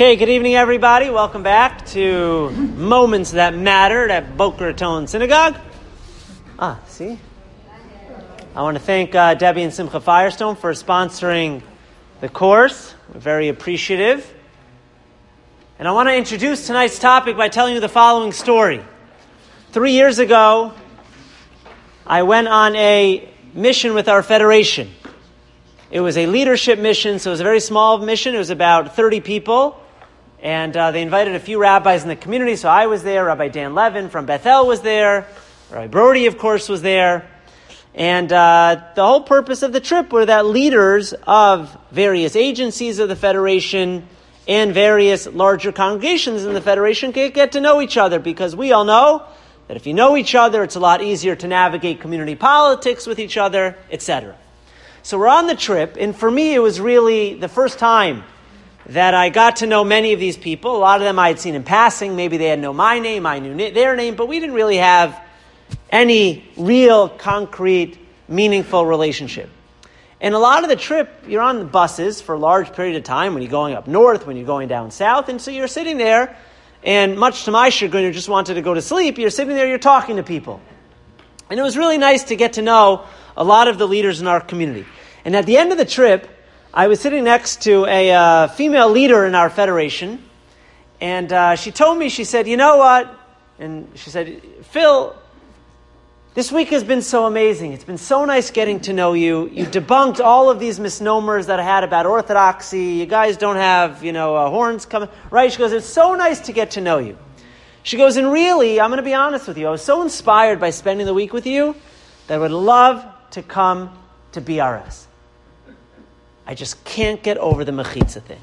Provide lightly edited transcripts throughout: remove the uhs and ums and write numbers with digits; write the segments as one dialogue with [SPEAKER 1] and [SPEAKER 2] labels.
[SPEAKER 1] Okay, good evening, everybody. Welcome back to Moments That Mattered at Boca Raton Synagogue. See? I want to thank Debbie and Simcha Firestone for sponsoring the course. We're very appreciative. And I want to introduce tonight's topic by telling you the following story. 3 years ago, I went on a mission with our federation. It was a leadership mission, so it was a very small mission. It was about 30 people. And they invited a few rabbis in the community, so I was there. Rabbi Dan Levin from Bethel was there. Rabbi Brody, of course, was there. And the whole purpose of the trip were that leaders of various agencies of the Federation and various larger congregations in the Federation could get to know each other, because we all know that if you know each other, it's a lot easier to navigate community politics with each other, etc. So we're on the trip, and for me, it was really the first time that I got to know many of these people. A lot of them I had seen in passing. Maybe they had known my name, I knew their name, but we didn't really have any real, concrete, meaningful relationship. And a lot of the trip, you're on the buses for a large period of time when you're going up north, when you're going down south, and so you're sitting there, and much to my chagrin, you just wanted to go to sleep, you're sitting there, you're talking to people. And it was really nice to get to know a lot of the leaders in our community. And at the end of the trip, I was sitting next to a female leader in our federation, and she told me, she said, you know what? And she said, Phil, this week has been so amazing. It's been so nice getting to know you. You debunked all of these misnomers that I had about Orthodoxy. You guys don't have, horns coming. Right? She goes, it's so nice to get to know you. She goes, and really, I'm going to be honest with you, I was so inspired by spending the week with you that I would love to come to BRS. I just can't get over the mechitza thing.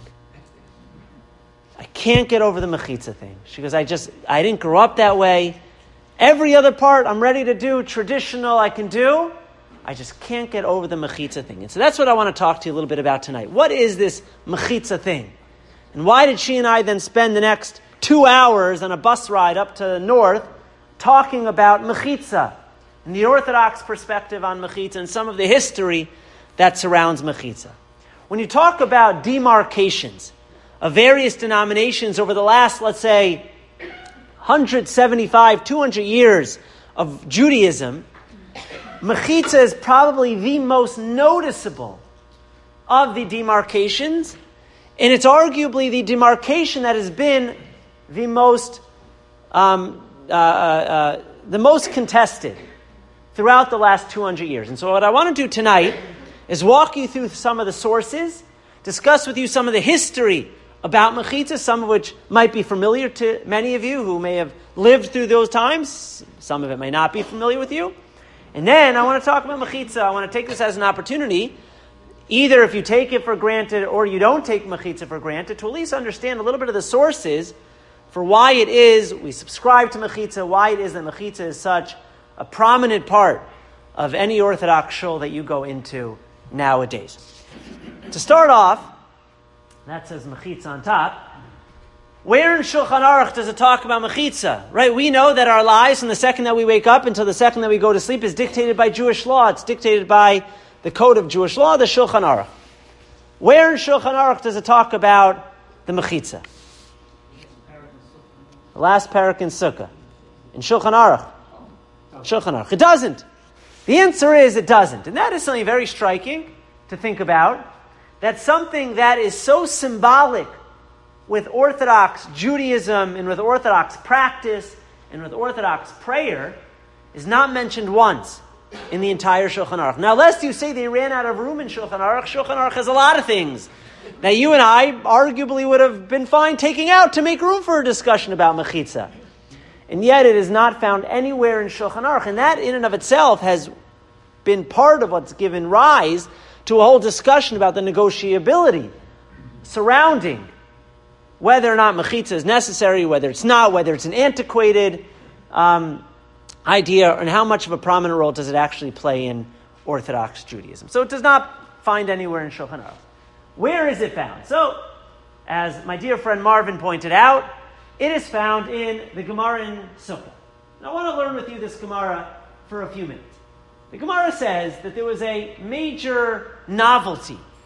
[SPEAKER 1] I can't get over the mechitza thing. She goes, I didn't grow up that way. Every other part I'm ready to do, traditional I can do. I just can't get over the mechitza thing. And so that's what I want to talk to you a little bit about tonight. What is this mechitza thing? And why did she and I then spend the next 2 hours on a bus ride up to the north talking about mechitza and the Orthodox perspective on mechitza and some of the history that surrounds mechitza? When you talk about demarcations of various denominations over the last, let's say, 175, 200 years of Judaism, mechitza is probably the most noticeable of the demarcations, and it's arguably the demarcation that has been the most contested throughout the last 200 years. And so what I want to do tonight is walk you through some of the sources, discuss with you some of the history about mechitza, some of which might be familiar to many of you who may have lived through those times. Some of it may not be familiar with you. And then I want to talk about mechitza. I want to take this as an opportunity, either if you take it for granted or you don't take mechitza for granted, to at least understand a little bit of the sources for why it is we subscribe to mechitza, why it is that mechitza is such a prominent part of any Orthodox shul that you go into nowadays. To start off, that says mechitza on top. Where in Shulchan Aruch does it talk about mechitza? Right, we know that our lives from the second that we wake up until the second that we go to sleep is dictated by Jewish law. It's dictated by the code of Jewish law, the Shulchan Aruch. Where in Shulchan Aruch does it talk about the mechitza? The last parak in Sukkah. In Shulchan Aruch. Shulchan Aruch. It doesn't. The answer is it doesn't. And that is something very striking to think about. That something that is so symbolic with Orthodox Judaism and with Orthodox practice and with Orthodox prayer is not mentioned once in the entire Shulchan Aruch. Now, lest you say they ran out of room in Shulchan Aruch has a lot of things that you and I arguably would have been fine taking out to make room for a discussion about mechitza. And yet it is not found anywhere in Shulchan Aruch. And that in and of itself has been part of what's given rise to a whole discussion about the negotiability surrounding whether or not mechitza is necessary, whether it's not, whether it's an antiquated idea, and how much of a prominent role does it actually play in Orthodox Judaism. So it does not find anywhere in Shulchan Aruch. Where is it found? So, as my dear friend Marvin pointed out, it is found in the Gemara in Sukkah. Now, I want to learn with you this Gemara for a few minutes. The Gemara says that there was a major novelty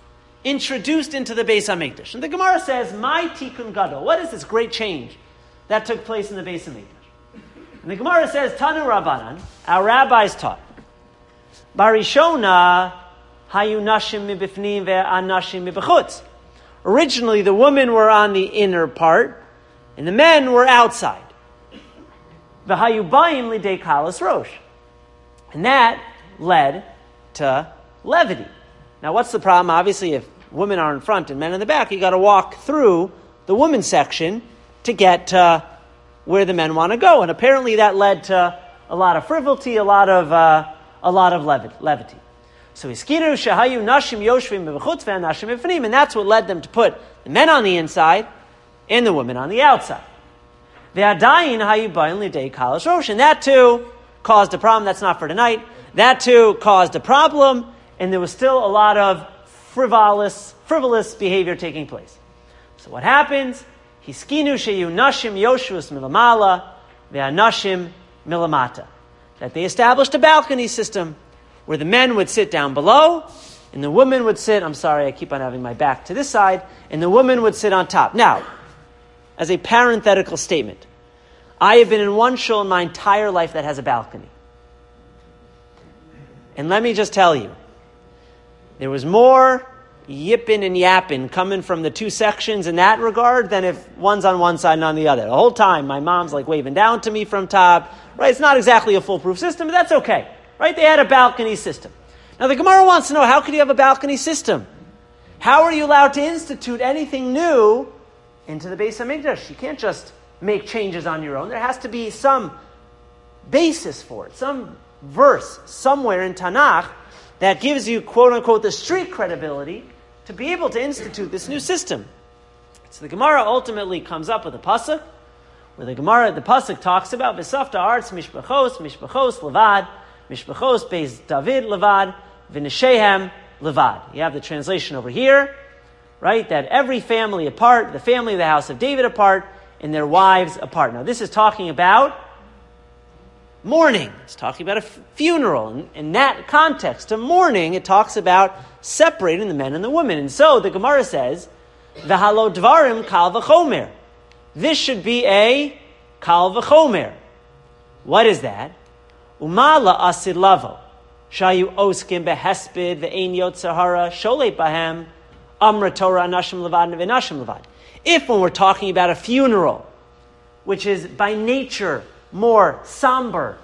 [SPEAKER 1] introduced into the Beis HaMikdash. And the Gemara says, "My tikkun gadol." What is this great change that took place in the Beis HaMikdash? And the Gemara says, "Tanu Rabbanan," our rabbis taught, "Barishona hayu nashim mibifnim ve'anashim mibechutz." Originally, the women were on the inner part, and the men were outside. V'hayu bayim lidei kalas rosh, and that led to levity. Now, what's the problem? Obviously, if women are in front and men in the back, you got to walk through the women's section to get to where the men want to go. And apparently, that led to a lot of frivolity, a lot of levity. So iskiru shahayu nashim yoshvim b'chutz ve'nashim b'fnim, and that's what led them to put the men on the inside and the women on the outside. Ve'adayin hayu bayin lidei kalas rosh, and that too caused a problem. That's not for tonight. That too caused a problem, and there was still a lot of frivolous behavior taking place. So what happens? Hiskinu sheyu nashim yoshvus milamala ve'anashim milamata. That they established a balcony system where the men would sit down below, and the women would sit, I'm sorry, I keep on having my back to this side, and the women would sit on top. Now, as a parenthetical statement, I have been in one shul in my entire life that has a balcony. And let me just tell you, there was more yipping and yapping coming from the two sections in that regard than if one's on one side and on the other. The whole time, my mom's like waving down to me from top. Right? It's not exactly a foolproof system, but that's okay. Right? They had a balcony system. Now the Gemara wants to know, how could you have a balcony system? How are you allowed to institute anything new into the Beis HaMikdash? You can't just make changes on your own. There has to be some basis for it, some verse somewhere in Tanakh that gives you, quote-unquote, the street credibility to be able to institute this new system. So the Gemara ultimately comes up with a pasuk, where the pasuk talks about V'safta arts mishpachos levad, mishpachos beis David levad, v'neshehem levad. You have the translation over here, right? That every family apart, the family of the house of David apart, and their wives apart. Now this is talking about mourning. It's talking about a funeral. And in that context of mourning, it talks about separating the men and the women. And so the Gemara says, V'halo dvarim kal v'chomer. This should be a kal v'chomer. What is that? Umala asid lavo. Shayu oskim behespid ve'ein yotzahara sholeit bahem amra Torah anashim levad ve'nashim levad. If when we're talking about a funeral, which is by nature more somber,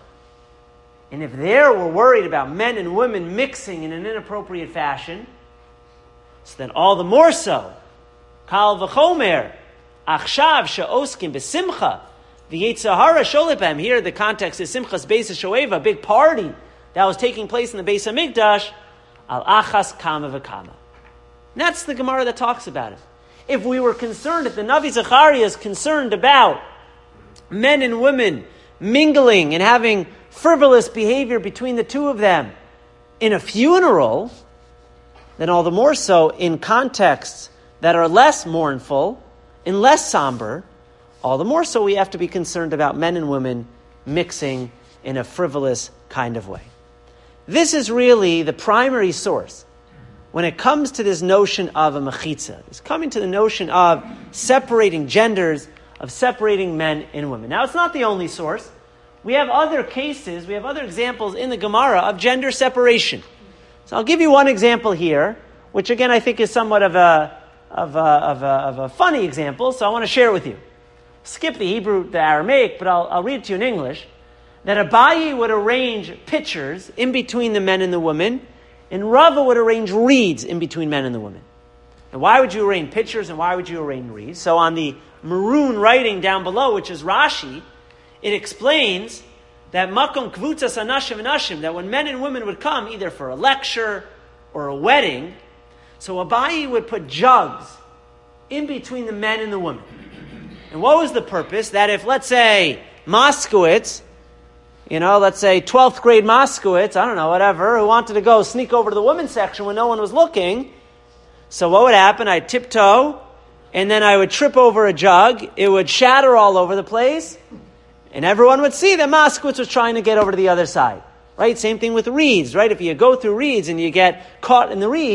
[SPEAKER 1] and if there we're worried about men and women mixing in an inappropriate fashion, so then all the more so, kal v'chomer, achshav she'oskim b'simcha, v'yetzahara sholipem. Here the context is Simchas Beis HaShoeva, a big party that was taking place in the Beis HaMikdash, al achas kama v'kama. And that's the Gemara that talks about it. If we were concerned, if the Navi Zechariah is concerned about men and women mingling and having frivolous behavior between the two of them in a funeral, then all the more so in contexts that are less mournful and less somber, all the more so we have to be concerned about men and women mixing in a frivolous kind of way. This is really the primary source when it comes to this notion of a mechitza. It's coming to the notion of separating genders, of separating men and women. Now, it's not the only source. We have other cases, we have other examples in the Gemara of gender separation. So I'll give you one example here, which again I think is somewhat of a funny example, so I want to share it with you. Skip the Hebrew, the Aramaic, but I'll read it to you in English. That Abaye would arrange pitchers in between the men and the women, and Rava would arrange reeds in between men and the women. And why would you arrange pitchers and why would you arrange reeds? So on the maroon writing down below, which is Rashi, it explains that makom kvutzas anashim anashim, that when men and women would come either for a lecture or a wedding, so Abaye would put jugs in between the men and the women. And what was the purpose? That if, let's say, Moskowitz, let's say 12th grade Moskowitz, I don't know, whatever, who wanted to go sneak over to the women's section when no one was looking, so what would happen? I'd tiptoe, and then I would trip over a jug, it would shatter all over the place, and everyone would see that Moskowitz was trying to get over to the other side. Right? Same thing with reeds, right? If you go through reeds and you get caught in the reeds,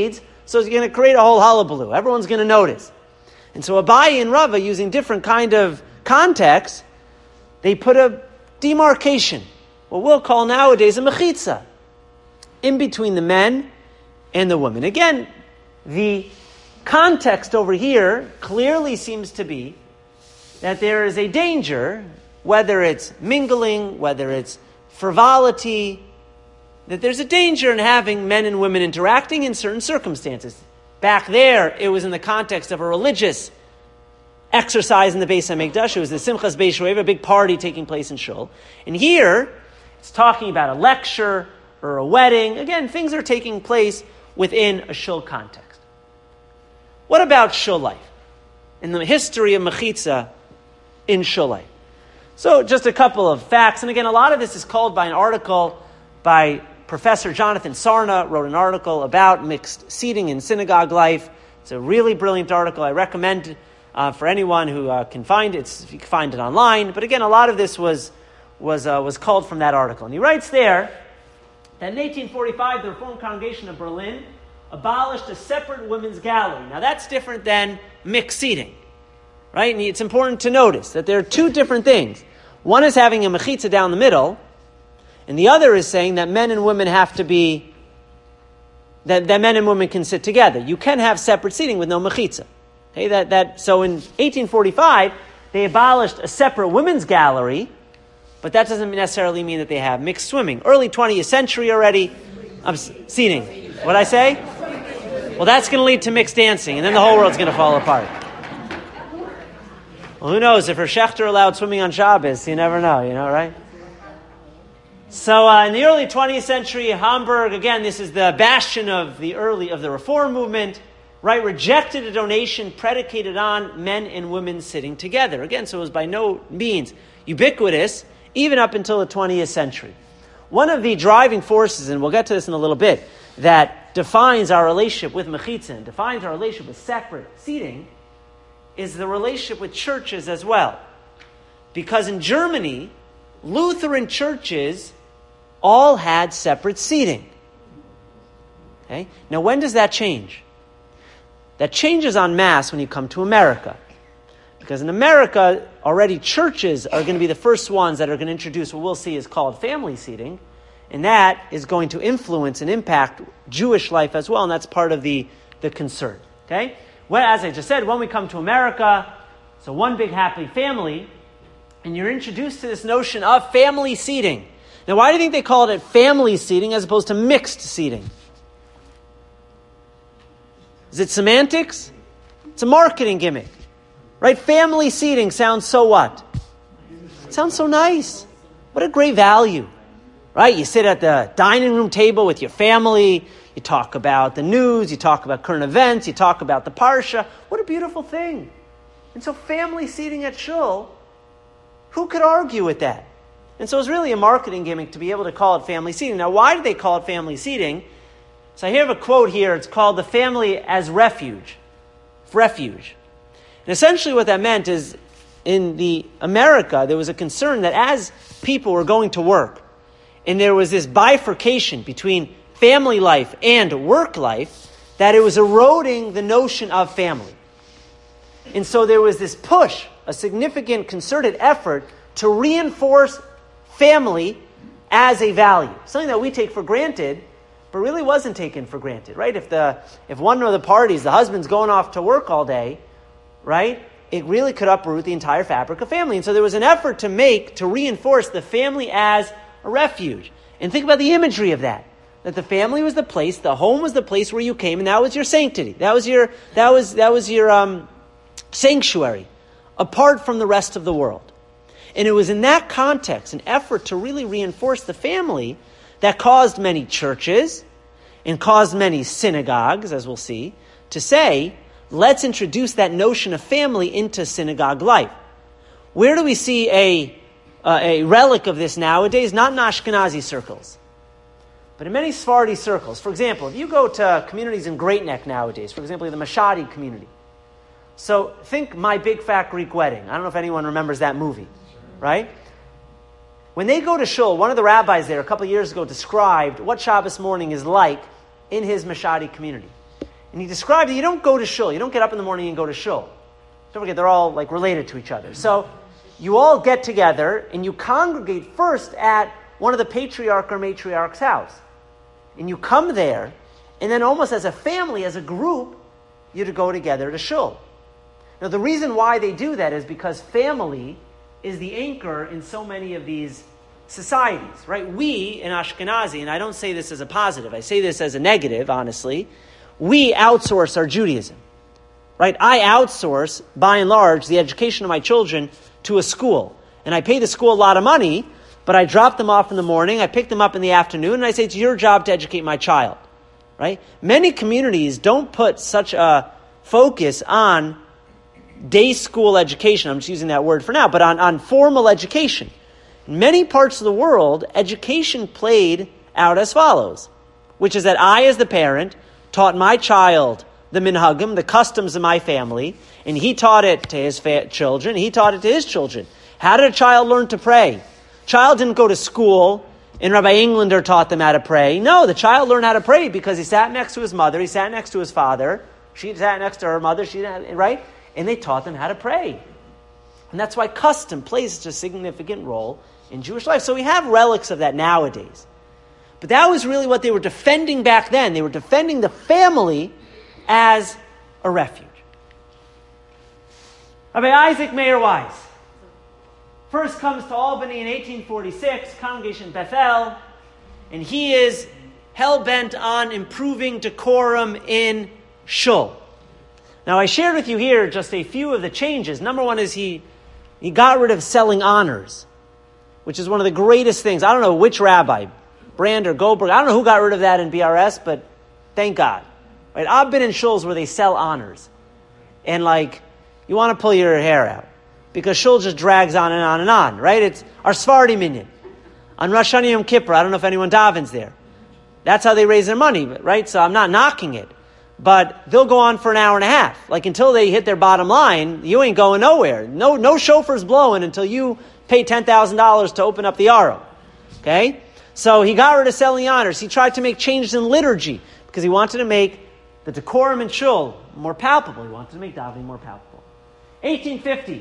[SPEAKER 1] So it's going to create a whole hullabaloo. Everyone's going to notice. And so Abaye and Rava, using different kind of context, they put a demarcation, what we'll call nowadays a mechitza, in between the men and the women. Again, the context over here clearly seems to be that there is a danger, whether it's mingling, whether it's frivolity, that there's a danger in having men and women interacting in certain circumstances. Back there, it was in the context of a religious exercise in the Beis HaMikdash. It was the Simchas Beis Shoev, a big party taking place in Shul. And here, it's talking about a lecture or a wedding. Again, things are taking place within a Shul context. What about Shul life? In the history of Mechitza in Shul life. So just a couple of facts. And again, a lot of this is called by an article by Professor Jonathan Sarna, wrote an article about mixed seating in synagogue life. It's a really brilliant article. I recommend for anyone who can find it. You can find it online. But again, a lot of this was called from that article. And he writes there that in 1845, the Reformed Congregation of Berlin abolished a separate women's gallery. Now that's different than mixed seating, right? And it's important to notice that there are two different things. One is having a mechitza down the middle, and the other is saying that men and women have to be, that men and women can sit together. You can have separate seating with no mechitza. Okay, so in 1845, they abolished a separate women's gallery, but that doesn't necessarily mean that they have mixed swimming. Early 20th century already, seating. What'd I say? Well, that's going to lead to mixed dancing, and then the whole world's going to fall apart. Well, who knows? If her Schechter allowed swimming on Shabbos, you never know, right? So in the early 20th century, Hamburg, again, this is the bastion of the Reform movement, right? Rejected a donation predicated on men and women sitting together. Again, so it was by no means ubiquitous, even up until the 20th century. One of the driving forces, and we'll get to this in a little bit, that defines our relationship with mechitza and defines our relationship with separate seating is the relationship with churches as well. Because in Germany, Lutheran churches all had separate seating. Okay? Now, when does that change? That changes en masse when you come to America. Because in America, already churches are going to be the first ones that are going to introduce what we'll see is called family seating. And that is going to influence and impact Jewish life as well. And that's part of the concern. Okay? Well, as I just said, when we come to America, so one big happy family, and you're introduced to this notion of family seating. Now, why do you think they called it family seating as opposed to mixed seating? Is it semantics? It's a marketing gimmick. Right? Family seating sounds so what? It sounds so nice. What a great value. Right? You sit at the dining room table with your family. You talk about the news. You talk about current events. You talk about the parsha. What a beautiful thing. And so family seating at Shul, who could argue with that? And so it's really a marketing gimmick to be able to call it family seating. Now, why do they call it family seating? So I have a quote here. It's called the family as refuge. Refuge. And essentially what that meant is in the America, there was a concern that as people were going to work, and there was this bifurcation between family life and work life, that it was eroding the notion of family. And so there was this push, a significant concerted effort to reinforce family as a value. Something that we take for granted, but really wasn't taken for granted, right? If one of the parties, the husband's going off to work all day, right? It really could uproot the entire fabric of family. And so there was an effort to reinforce the family as a refuge. And think about the imagery of that. That the family was the place, the home was the place where you came, and that was your sanctity. That was your sanctuary, apart from the rest of the world. And it was in that context, an effort to really reinforce the family, that caused many churches and caused many synagogues, as we'll see, to say, let's introduce that notion of family into synagogue life. Where do we see a relic of this nowadays? Not in Ashkenazi circles, but in many Sephardi circles. For example, if you go to communities in Great Neck nowadays, for example, the Mashadi community. So think My Big Fat Greek Wedding. I don't know if anyone remembers that movie, right? When they go to Shul, one of the rabbis there a couple of years ago described what Shabbos morning is like in his Mashadi community. And he described that you don't go to shul. You don't get up in the morning and go to shul. Don't forget, they're all like related to each other. So you all get together and you congregate first at one of the patriarch or matriarch's house. And you come there, and then almost as a family, as a group, you to go together to shul. Now the reason why they do that is because family is the anchor in so many of these societies, right? We in Ashkenazi, and I don't say this as a positive, I say this as a negative, honestly, we outsource our Judaism, right? I outsource, by and large, the education of my children to a school. And I pay the school a lot of money, but I drop them off in the morning, I pick them up in the afternoon, and I say, it's your job to educate my child, right? Many communities don't put such a focus on day school education. I'm just using that word for now, but on formal education. In many parts of the world, education played out as follows, which is that I, as the parent, taught my child the minhagim, the customs of my family, and he taught it to his children, he taught it to his children. How did a child learn to pray? Child didn't go to school, and Rabbi Englander taught them how to pray. No, the child learned how to pray because he sat next to his mother, he sat next to his father, she sat next to her mother, right? And they taught them how to pray. And that's why custom plays such a significant role in Jewish life. So we have relics of that nowadays. But that was really what they were defending back then. They were defending the family as a refuge. Rabbi Isaac Meir Weiss first comes to Albany in 1846, congregation Bethel, and he is hell-bent on improving decorum in shul. Now, I shared with you here just a few of the changes. Number one is he got rid of selling honors, which is one of the greatest things. I don't know which rabbi, Brand or Goldberg, I don't know who got rid of that in BRS, but thank God. Right? I've been in shuls where they sell honors. And you want to pull your hair out. Because shul just drags on and on and on, right? It's our Sephardi minyan. On Rosh Hashanah Yom Kippur, I don't know if anyone davens there. That's how they raise their money, right? So I'm not knocking it. But they'll go on for an hour and a half. Until they hit their bottom line, you ain't going nowhere. No shofar's blowing until you pay $10,000 to open up the Aro. Okay? So he got rid of selling honors. He tried to make changes in liturgy because he wanted to make the decorum in shul more palpable. He wanted to make davening more palpable. 1850.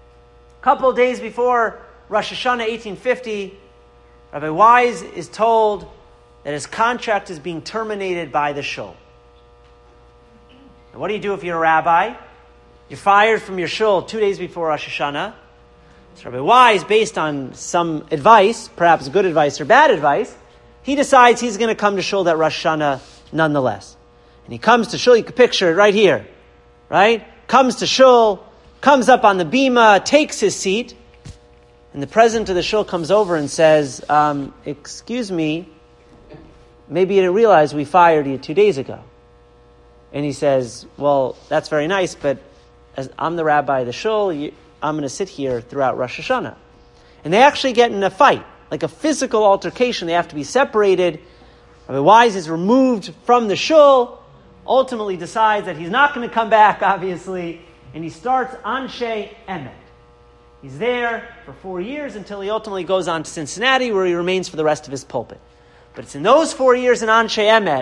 [SPEAKER 1] A couple of days before Rosh Hashanah, 1850, Rabbi Wise is told that his contract is being terminated by the shul. Now, what do you do if you're a rabbi? You're fired from your shul 2 days before Rosh Hashanah. So Rabbi Wise, based on some advice, perhaps good advice or bad advice, he decides he's going to come to shul that Rosh Hashanah nonetheless. And he comes to shul, you can picture it right here, right? Comes to shul, comes up on the bima, takes his seat, and the president of the shul comes over and says, excuse me, maybe you didn't realize we fired you 2 days ago. And he says, well, that's very nice, but as I'm the rabbi of the shul, I'm going to sit here throughout Rosh Hashanah. And they actually get in a fight, like a physical altercation. They have to be separated. Rabbi Wise is removed from the shul, ultimately decides that he's not going to come back, obviously, and he starts Anshe Emet. He's there for 4 years until he ultimately goes on to Cincinnati, where he remains for the rest of his pulpit. But it's in those 4 years in Anshe Emet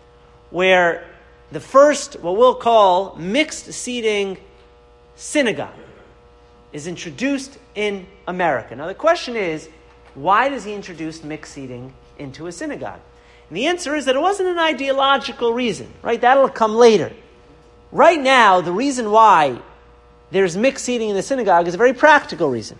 [SPEAKER 1] where the first, what we'll call, mixed seating synagogue is introduced in America. Now the question is, why does he introduce mixed seating into a synagogue? And the answer is that it wasn't an ideological reason, right? That'll come later. Right now, the reason why there's mixed seating in the synagogue is a very practical reason,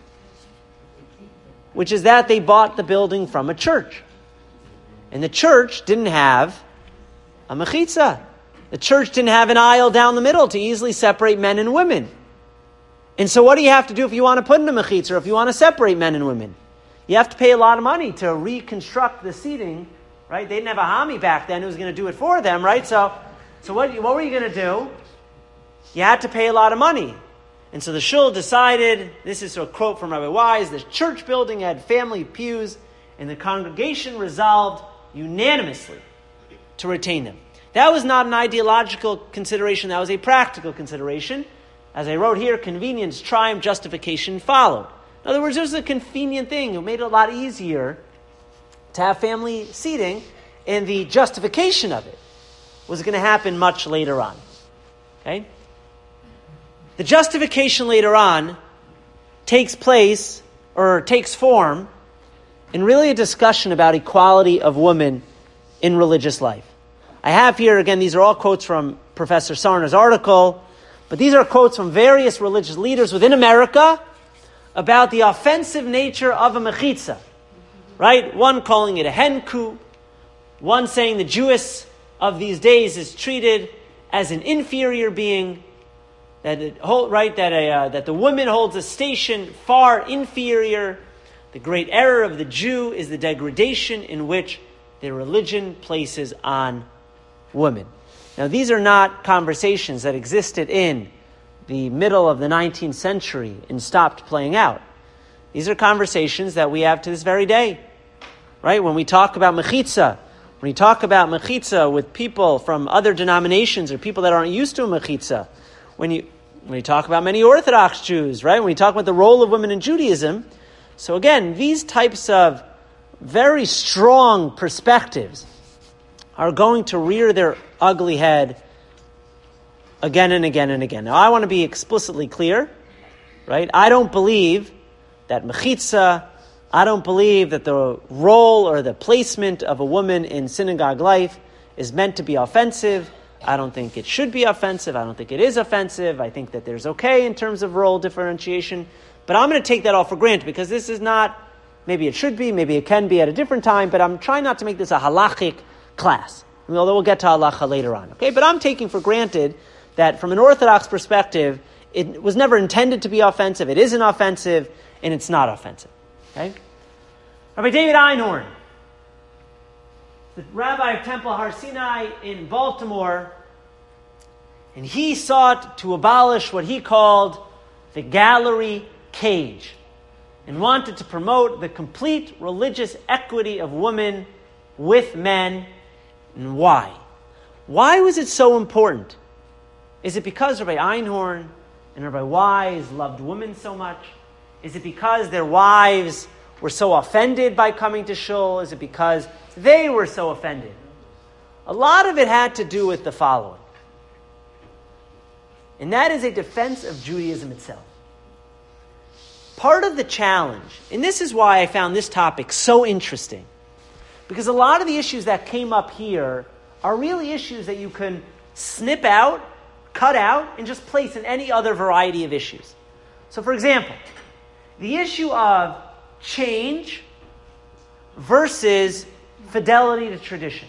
[SPEAKER 1] which is that they bought the building from a church. And the church didn't have a mechitza. The church didn't have an aisle down the middle to easily separate men and women. And so what do you have to do if you want to put in a mechitza, or if you want to separate men and women? You have to pay a lot of money to reconstruct the seating, right? They didn't have a hami back then who was going to do it for them, right? So what were you going to do? You had to pay a lot of money. And so the shul decided, this is a quote from Rabbi Wise, the church building had family pews, and the congregation resolved unanimously to retain them. That was not an ideological consideration, that was a practical consideration. As I wrote here, convenience triumphed, justification followed. In other words, it was a convenient thing. It made it a lot easier to have family seating and the justification of it was going to happen much later on. Okay? The justification later on takes place, or takes form, in really a discussion about equality of women in religious life. I have here, again, these are all quotes from Professor Sarna's article, but these are quotes from various religious leaders within America about the offensive nature of a mechitza. Right? One calling it a hen coop, one saying the Jewess of these days is treated as an inferior being, that the woman holds a station far inferior. The great error of the Jew is the degradation in which their religion places on women. Now, these are not conversations that existed in the middle of the 19th century and stopped playing out. These are conversations that we have to this very day. Right? When we talk about mechitza, when you talk about mechitza with people from other denominations or people that aren't used to a mechitza, when you talk about many Orthodox Jews, right? When we talk about the role of women in Judaism, so again, these types of very strong perspectives are going to rear their ugly head again and again and again. Now, I want to be explicitly clear, right? I don't believe that mechitza, I don't believe that the role or the placement of a woman in synagogue life is meant to be offensive. I don't think it should be offensive. I don't think it is offensive. I think that there's okay in terms of role differentiation. But I'm going to take that all for granted because this is not, maybe it should be, maybe it can be at a different time, but I'm trying not to make this a halachic class, although we'll get to halacha later on. Okay, but I'm taking for granted that from an Orthodox perspective, it was never intended to be offensive, it isn't offensive, and it's not offensive. Okay? Rabbi David Einhorn, the rabbi of Temple Har Sinai in Baltimore, and he sought to abolish what he called the gallery cage and wanted to promote the complete religious equity of women with men. And why? Why was it so important? Is it because Rabbi Einhorn and Rabbi Wise loved women so much? Is it because their wives were so offended by coming to shul? Is it because they were so offended? A lot of it had to do with the following. And that is a defense of Judaism itself. Part of the challenge, and this is why I found this topic so interesting, because a lot of the issues that came up here are really issues that you can snip out, cut out, and just place in any other variety of issues. So for example, the issue of change versus fidelity to tradition.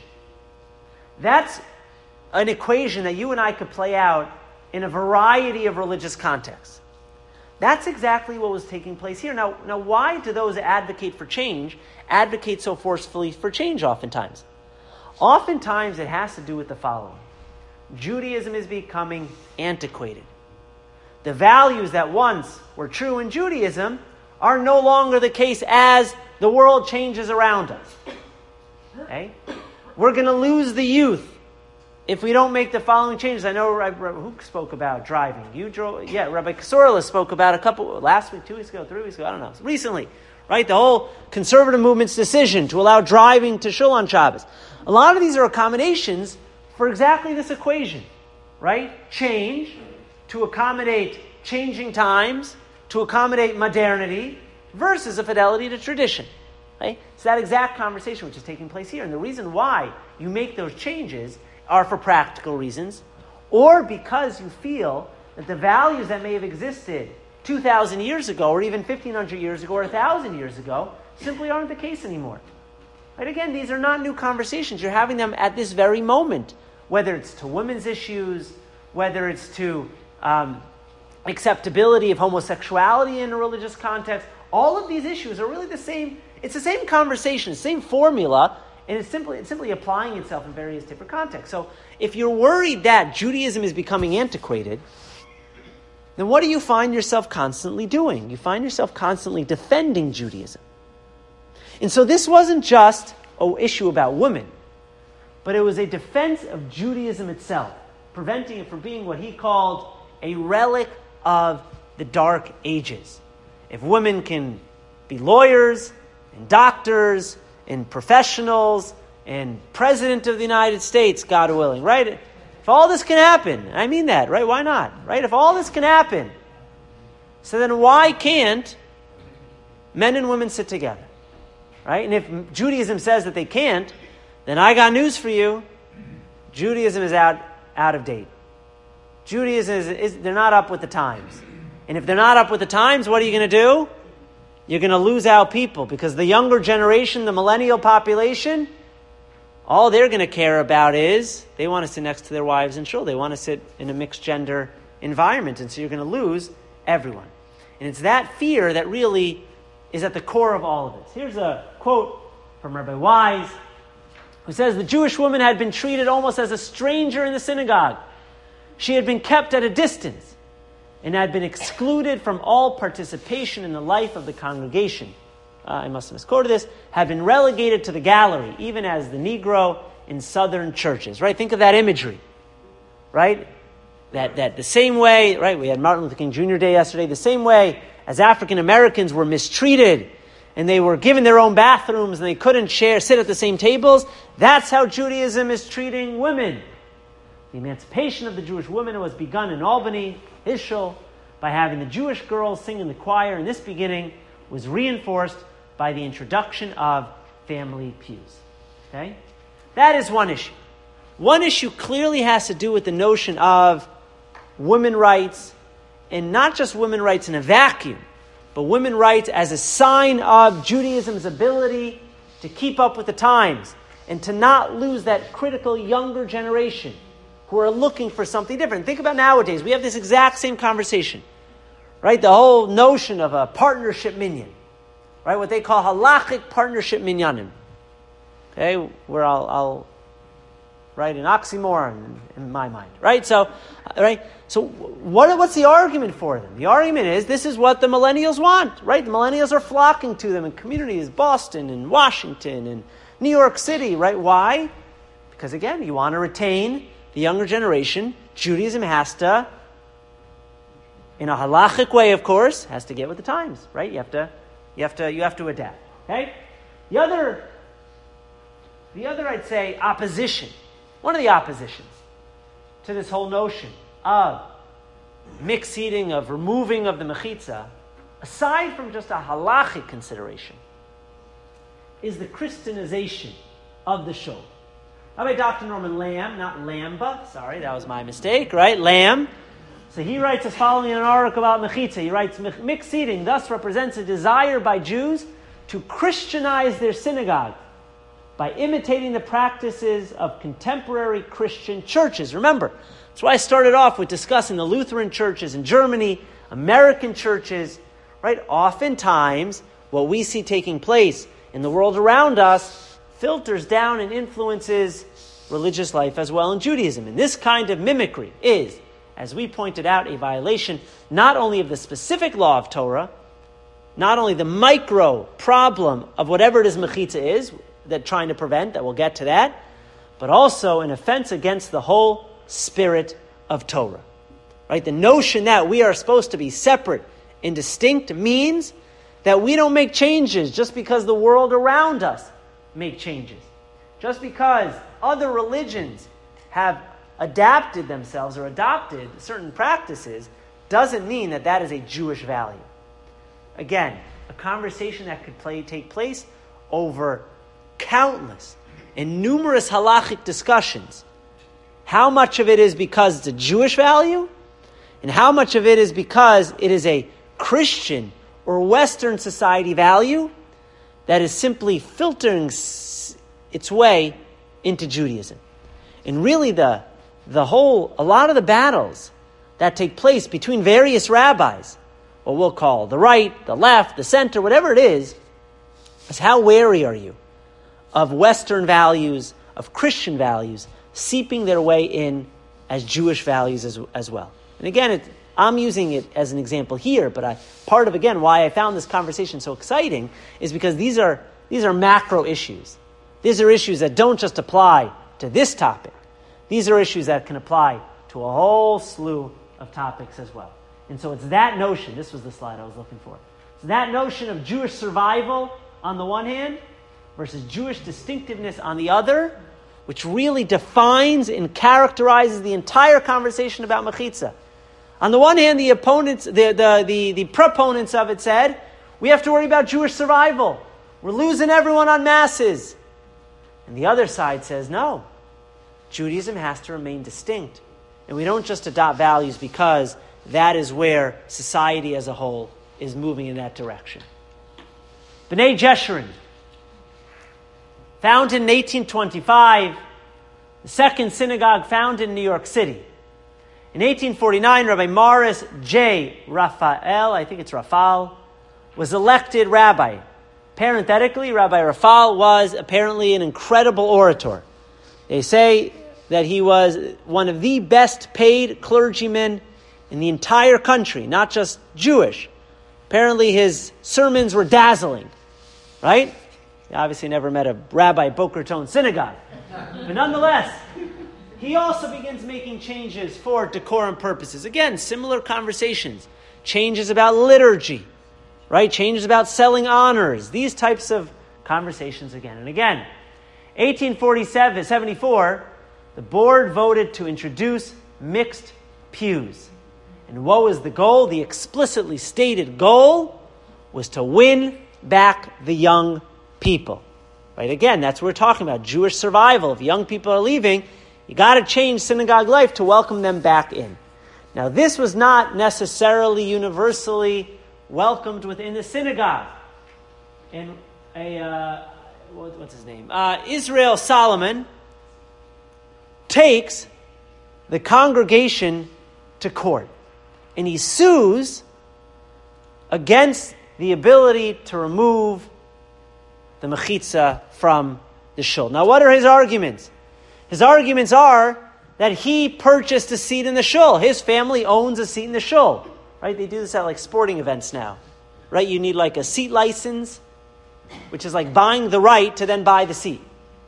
[SPEAKER 1] That's an equation that you and I could play out in a variety of religious contexts. That's exactly what was taking place here. Now, why do those that advocate for change advocate so forcefully for change oftentimes? Oftentimes it has to do with the following. Judaism is becoming antiquated. The values that once were true in Judaism are no longer the case as the world changes around us. Okay? We're going to lose the youth if we don't make the following changes. I know who spoke about driving. You drove, yeah. Rabbi Kasorla spoke about a couple last week, 2 weeks ago, 3 weeks ago. I don't know. Recently, right? The whole conservative movement's decision to allow driving to shul on Shabbos. A lot of these are accommodations for exactly this equation, right? Change to accommodate changing times, to accommodate modernity, versus a fidelity to tradition. Right? It's that exact conversation which is taking place here. And the reason why you make those changes are for practical reasons, or because you feel that the values that may have existed 2,000 years ago, or even 1,500 years ago, or 1,000 years ago, simply aren't the case anymore. Right? Again, these are not new conversations. You're having them at this very moment, whether it's to women's issues, whether it's to acceptability of homosexuality in a religious context. All of these issues are really the same. It's the same conversation, the same formula, and it's simply applying itself in various different contexts. So if you're worried that Judaism is becoming antiquated, then what do you find yourself constantly doing? You find yourself constantly defending Judaism. And so this wasn't just an issue about women, but it was a defense of Judaism itself, preventing it from being what he called a relic of the Dark Ages. If women can be lawyers and doctors and professionals and President of the United States, God willing, right? If all this can happen, I mean that, right? Why not, right? If all this can happen, so then why can't men and women sit together, right? And if Judaism says that they can't, then I got news for you. Judaism is out of date. Judaism is they're not up with the times. And if they're not up with the times, what are you going to do? You're going to lose out people, because the younger generation, the millennial population, all they're going to care about is they want to sit next to their wives and children. They want to sit in a mixed gender environment. And so you're going to lose everyone. And it's that fear that really is at the core of all of this. Here's a quote from Rabbi Wise, who says, the Jewish woman had been treated almost as a stranger in the synagogue. She had been kept at a distance and had been excluded from all participation in the life of the congregation. I must have misquoted this. Had been relegated to the gallery, even as the Negro in southern churches. Right? Think of that imagery. Right? That the same way, right? We had Martin Luther King Jr. Day yesterday. The same way as African Americans were mistreated and they were given their own bathrooms and they couldn't sit at the same tables, that's how Judaism is treating women. The emancipation of the Jewish woman was begun in Albany, Ishel, by having the Jewish girls sing in the choir, and this beginning was reinforced by the introduction of family pews. Okay? That is one issue. One issue clearly has to do with the notion of women rights, and not just women rights in a vacuum, but women rights as a sign of Judaism's ability to keep up with the times and to not lose that critical younger generation who are looking for something different. Think about nowadays. We have this exact same conversation, right? The whole notion of a partnership minyan, right? What they call halachic partnership minyanim. Okay, where I'll write an oxymoron in my mind, right? So, right? So, what's the argument for them? The argument is this is what the millennials want, right? The millennials are flocking to them in communities, Boston and Washington and New York City, right? Why? Because again, you want to retain the younger generation. Judaism has to, in a halachic way, of course, has to get with the times, right? You have to adapt. Okay? The other, I'd say, opposition. One of the oppositions to this whole notion of mixed eating, of removing of the mechitza, aside from just a halachic consideration, is the Christianization of the shul. By Dr. Norman Lamb, not Lamba, sorry, that was my mistake, right? Lamb. So he writes as following in an article about mechitza. He writes, mixed eating thus represents a desire by Jews to Christianize their synagogue by imitating the practices of contemporary Christian churches. Remember, that's why I started off with discussing the Lutheran churches in Germany, American churches, right? Oftentimes, what we see taking place in the world around us filters down and influences religious life as well in Judaism. And this kind of mimicry is, as we pointed out, a violation not only of the specific law of Torah, not only the micro problem of whatever it is mechitza is, that trying to prevent, that we'll get to that, but also an offense against the whole spirit of Torah. Right? The notion that we are supposed to be separate and distinct means that we don't make changes just because the world around us make changes. Just because other religions have adapted themselves or adopted certain practices doesn't mean that that is a Jewish value. Again, a conversation that could take place over countless and numerous halachic discussions. How much of it is because it's a Jewish value, and how much of it is because it is a Christian or Western society value that is simply filtering its way into Judaism. And really a lot of the battles that take place between various rabbis, what we'll call the right, the left, the center, whatever it is how wary are you of Western values, of Christian values, seeping their way in as Jewish values as well. And again, I'm using it as an example here, but part of, again, why I found this conversation so exciting is because these are macro issues. These are issues that don't just apply to this topic. These are issues that can apply to a whole slew of topics as well. And so it's that notion, this was the slide I was looking for. It's that notion of Jewish survival on the one hand, versus Jewish distinctiveness on the other, which really defines and characterizes the entire conversation about Mechitza. On the one hand, the opponents, the proponents of it said, we have to worry about Jewish survival. We're losing everyone on masses. And the other side says, no, Judaism has to remain distinct. And we don't just adopt values because that is where society as a whole is moving in that direction. B'nai Jeshurun, founded in 1825, the second synagogue founded in New York City. In 1849, Rabbi Morris J. Raphael, I think it's Rafal, was elected rabbi. Parenthetically, Rabbi Rafal was apparently an incredible orator. They say that he was one of the best paid clergymen in the entire country, not just Jewish. Apparently his sermons were dazzling, right? He obviously never met a rabbi at Boca Raton Synagogue. But nonetheless, he also begins making changes for decorum purposes. Again, similar conversations. Changes about liturgy, right? Changes about selling honors. These types of conversations again and again. 1874, the board voted to introduce mixed pews. And what was the goal? The explicitly stated goal was to win back the young people. Right? Again, that's what we're talking about. Jewish survival. If young people are leaving, you got to change synagogue life to welcome them back in. Now, this was not necessarily universally welcomed within the synagogue. And what's his name? Israel Solomon takes the congregation to court. And he sues against the ability to remove the mechitza from the shul. Now, what are his arguments? His arguments are that he purchased a seat in the shul. His family owns a seat in the shul. Right? They do this at like sporting events now. Right? You need like a seat license, which is like buying the right to then buy the seat.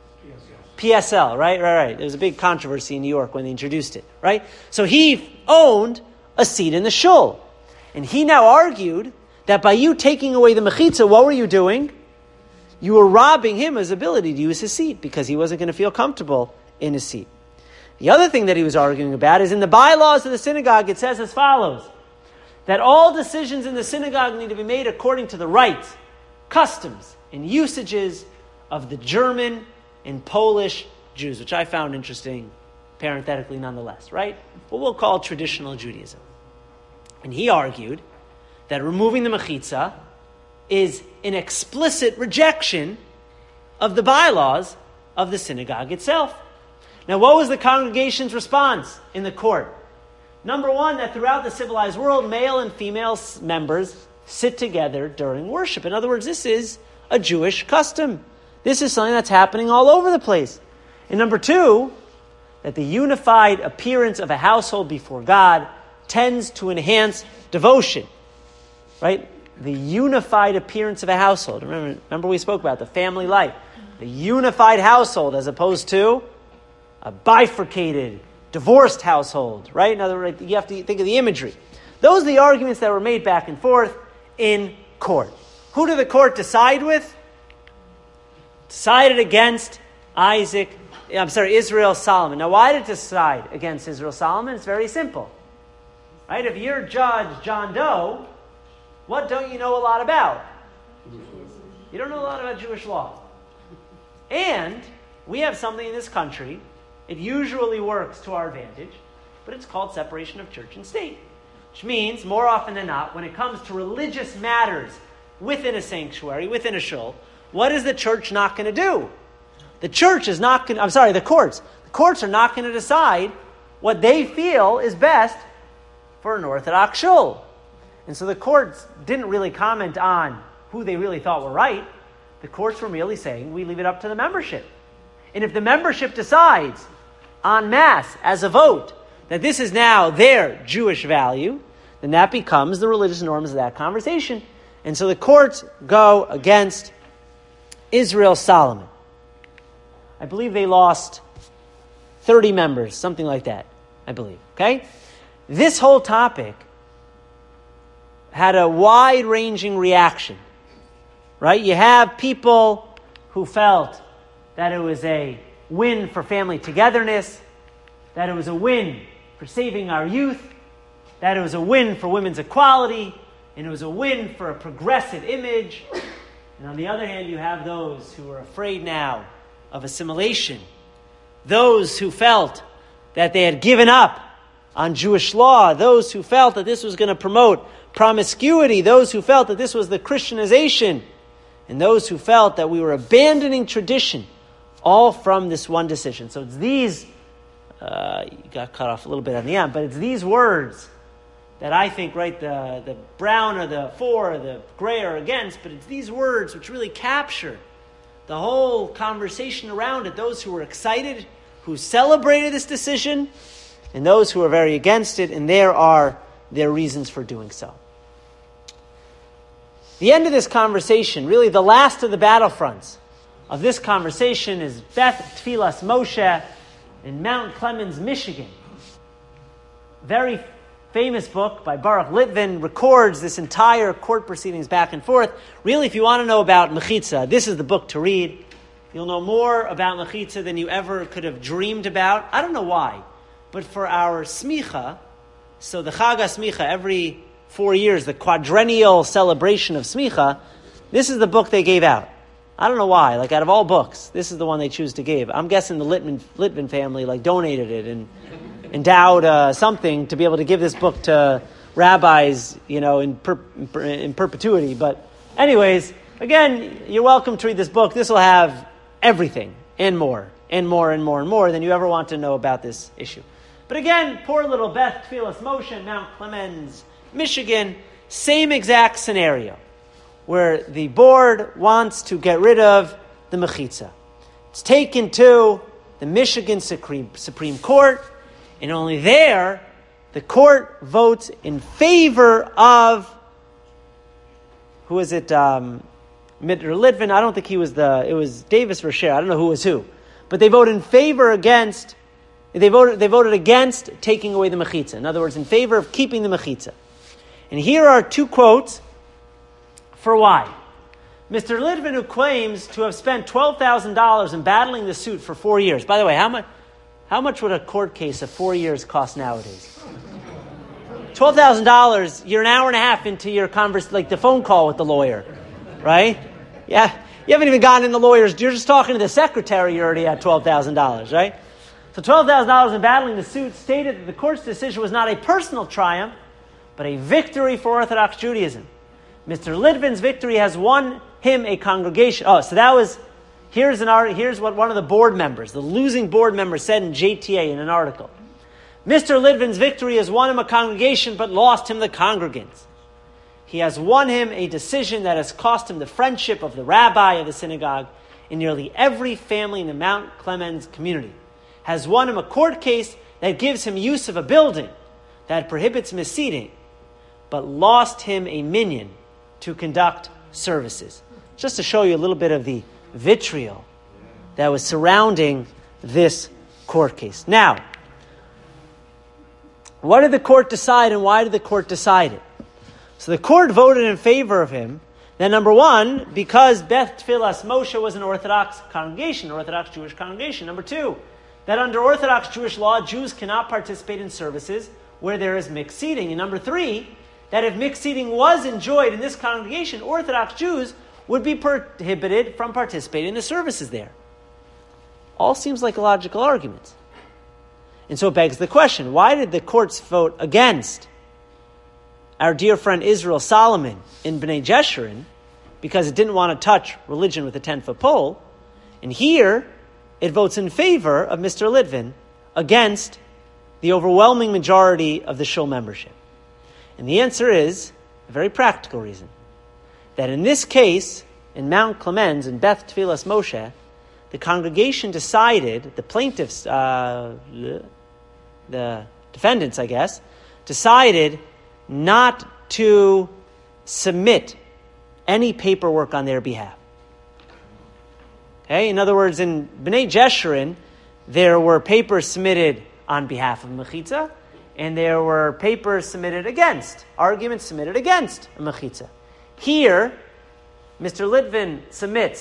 [SPEAKER 1] PSL, right? Right. There was a big controversy in New York when they introduced it, right? So he owned a seat in the shul. And he now argued that by you taking away the mechitza, what were you doing? You were robbing him of his ability to use his seat because he wasn't going to feel comfortable in his seat. The other thing that he was arguing about is in the bylaws of the synagogue, it says as follows, that all decisions in the synagogue need to be made according to the rights, customs, and usages of the German and Polish Jews, which I found interesting, parenthetically nonetheless, right? What we'll call traditional Judaism. And he argued that removing the mechitza is an explicit rejection of the bylaws of the synagogue itself. Now, what was the congregation's response in the court? Number one, that throughout the civilized world, male and female members sit together during worship. In other words, this is a Jewish custom. This is something that's happening all over the place. And number two, that the unified appearance of a household before God tends to enhance devotion. Right? The unified appearance of a household. Remember we spoke about the family life. The unified household as opposed to a bifurcated, divorced household. Right? In other words, you have to think of the imagery. Those are the arguments that were made back and forth in court. Who did the court decide with? Decided against Israel Solomon. Now, why did it decide against Israel Solomon? It's very simple. Right? If you're Judge John Doe, what don't you know a lot about? You don't know a lot about Jewish law. And we have something in this country, it usually works to our advantage, but it's called separation of church and state. Which means, more often than not, when it comes to religious matters within a sanctuary, within a shul, what is the church not going to do? The courts. The courts are not going to decide what they feel is best for an Orthodox shul. And so the courts didn't really comment on who they really thought were right. The courts were merely saying, we leave it up to the membership. And if the membership decides en masse, as a vote, that this is now their Jewish value, then that becomes the religious norms of that conversation. And so the courts go against Israel Solomon. I believe they lost 30 members, something like that, I believe. Okay? This whole topic had a wide-ranging reaction. Right? You have people who felt that it was a win for family togetherness, that it was a win for saving our youth, that it was a win for women's equality, and it was a win for a progressive image. And on the other hand, you have those who are afraid now of assimilation, those who felt that they had given up on Jewish law, those who felt that this was going to promote promiscuity, those who felt that this was the Christianization, and those who felt that we were abandoning tradition, all from this one decision. So it's these, you got cut off a little bit on the end, but it's these words that I think, right, the brown or the for, or the gray or against, but it's these words which really capture the whole conversation around it. Those who were excited, who celebrated this decision, and those who are very against it, and there are their reasons for doing so. The end of this conversation, really the last of the battlefronts of this conversation, is Beth Tfilas Moshe in Mount Clemens, Michigan. Very famous book by Baruch Litvin records this entire court proceedings back and forth. Really, if you want to know about Mechitza, this is the book to read. You'll know more about Mechitza than you ever could have dreamed about. I don't know why, but for our Smicha, so the Chag HaSmicha, every 4 years, the quadrennial celebration of Smicha, this is the book they gave out. I don't know why. Like, out of all books, this is the one they choose to give. I'm guessing the Litvin family donated it and endowed something to be able to give this book to rabbis, in perpetuity. But anyways, again, you're welcome to read this book. This will have everything and more and more and more and more than you ever want to know about this issue. But again, poor little Beth Tfilas Moshe in Mount Clemens, Michigan, same exact scenario, where the board wants to get rid of the Mechitza. It's taken to the Michigan Supreme Court, and only there, the court votes in favor of, who is it, Mitter Litvin? I don't think it was Davis Rasher. I don't know who was who. But they voted in favor against, they voted against taking away the Mechitza. In other words, in favor of keeping the Mechitza. And here are two quotes for why. Mr. Litvin, who claims to have spent $12,000 in battling the suit for 4 years. By the way, how much would a court case of 4 years cost nowadays? $12,000, you're an hour and a half into your the phone call with the lawyer, right? Yeah, you haven't even gotten in the lawyer's, you're just talking to the secretary, you're already at $12,000, right? So $12,000 in battling the suit stated that the court's decision was not a personal triumph, but a victory for Orthodox Judaism. Mr. Litvin's victory has won him a congregation. Oh, so that was, here's what one of the board members, the losing board member, said in JTA in an article. Mr. Litvin's victory has won him a congregation, but lost him the congregants. He has won him a decision that has cost him the friendship of the rabbi of the synagogue in nearly every family in the Mount Clemens community. Has won him a court case that gives him use of a building that prohibits misseating, but lost him a minyan to conduct services. Just to show you a little bit of the vitriol that was surrounding this court case. Now, what did the court decide and why did the court decide it? So the court voted in favor of him. Then number one, because Beth Tfilas Moshe was an Orthodox congregation, Orthodox Jewish congregation. Number two, that under Orthodox Jewish law, Jews cannot participate in services where there is mixed seating. And number three, that if mixed seating was enjoyed in this congregation, Orthodox Jews would be prohibited from participating in the services there. All seems like logical arguments. And so it begs the question, why did the courts vote against our dear friend Israel Solomon in Bnei Jeshurun? Because it didn't want to touch religion with a 10-foot pole. And here, it votes in favor of Mr. Litvin against the overwhelming majority of the shul membership. And the answer is a very practical reason. That in this case, in Mount Clemens, in Beth Tfilas Moshe, the congregation decided, the plaintiffs, the defendants, I guess, decided not to submit any paperwork on their behalf. Okay? In other words, in Bnei Jeshurun, there were papers submitted on behalf of Mechitza, and there were papers submitted against, arguments submitted against a Mechitza. Here, Mr. Litvin submits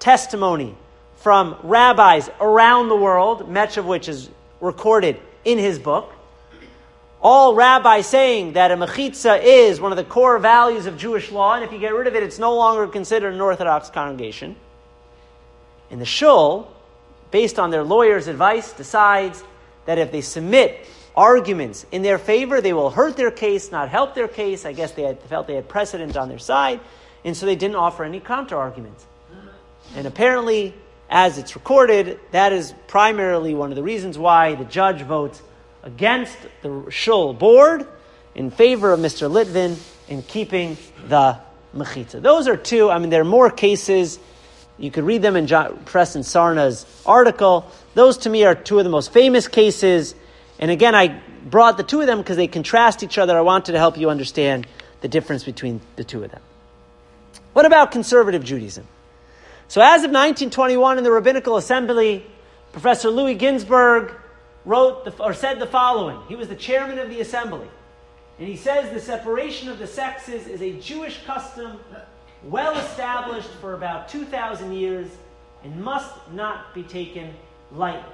[SPEAKER 1] testimony from rabbis around the world, much of which is recorded in his book. All rabbis saying that a mechitza is one of the core values of Jewish law, and if you get rid of it, it's no longer considered an Orthodox congregation. And the shul, based on their lawyer's advice, decides that if they submit arguments in their favor, they will hurt their case, not help their case. I guess they felt they had precedent on their side, and so they didn't offer any counter-arguments. And apparently, as it's recorded, that is primarily one of the reasons why the judge votes against the shul board in favor of Mr. Litvin in keeping the mechitza. Those are two. There are more cases. You could read them in Preston Sarna's article. Those, to me, are two of the most famous cases. And again, I brought the two of them because they contrast each other. I wanted to help you understand the difference between the two of them. What about conservative Judaism? So as of 1921 in the Rabbinical Assembly, Professor Louis Ginsburg said the following. He was the chairman of the assembly. And he says the separation of the sexes is a Jewish custom well established for about 2,000 years and must not be taken lightly.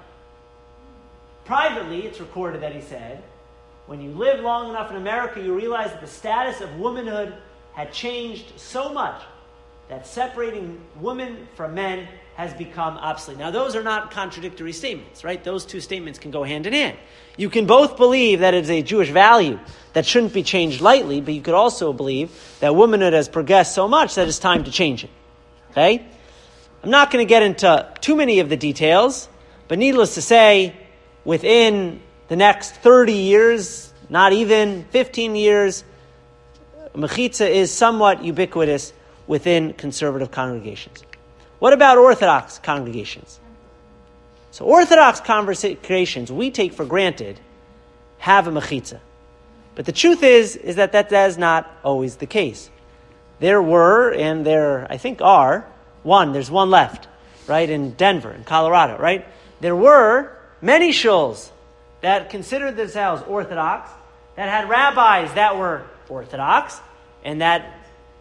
[SPEAKER 1] Privately, it's recorded that he said, when you live long enough in America, you realize that the status of womanhood had changed so much that separating women from men has become obsolete. Now, those are not contradictory statements, right? Those two statements can go hand in hand. You can both believe that it's a Jewish value that shouldn't be changed lightly, but you could also believe that womanhood has progressed so much that it's time to change it. Okay? I'm not going to get into too many of the details, but needless to say, within the next 30 years, not even 15 years, mechitza is somewhat ubiquitous within conservative congregations. What about Orthodox congregations? So Orthodox congregations, we take for granted, have a mechitza. But the truth is that is not always the case. There were, and there I think are, there's one left, right, in Denver, in Colorado, right? There were many shuls that considered themselves Orthodox, that had rabbis that were Orthodox, and that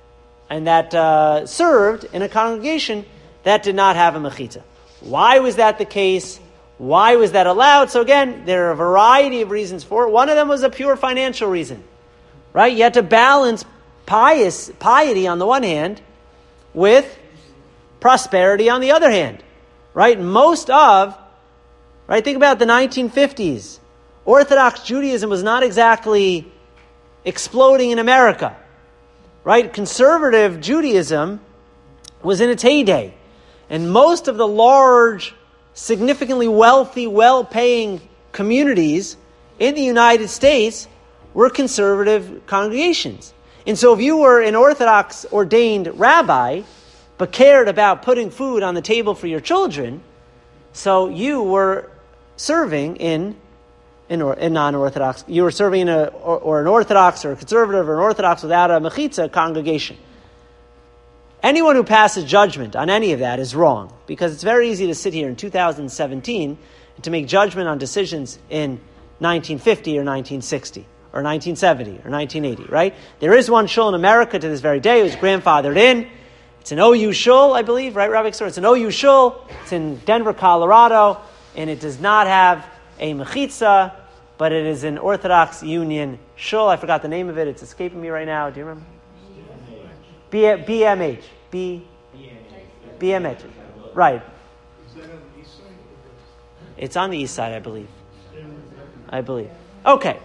[SPEAKER 1] served in a congregation that did not have a mechitza. Why was that the case? Why was that allowed? So again, there are a variety of reasons for it. One of them was a pure financial reason, right? You had to balance piety on the one hand with prosperity on the other hand, right? Think about the 1950s. Orthodox Judaism was not exactly exploding in America, right? Conservative Judaism was in its heyday. And most of the large, significantly wealthy, well-paying communities in the United States were conservative congregations. And so if you were an Orthodox ordained rabbi, but cared about putting food on the table for your children, so you were serving in non-Orthodox, you were serving in an Orthodox or a conservative or an Orthodox without a mechitza congregation. Anyone who passes judgment on any of that is wrong, because it's very easy to sit here in 2017 and to make judgment on decisions in 1950 or 1960 or 1970 or 1980, right? There is one shul in America to this very day who's grandfathered in. It's an OU shul, I believe, right, Rabbi Xor? It's an OU shul. It's in Denver, Colorado, and it does not have a mechitza, but it is an Orthodox Union shul. I forgot the name of it. It's escaping me right now. Do you remember? BMH. BMH. Right.
[SPEAKER 2] Is that on the east side?
[SPEAKER 1] It's on the east side, I believe. Okay.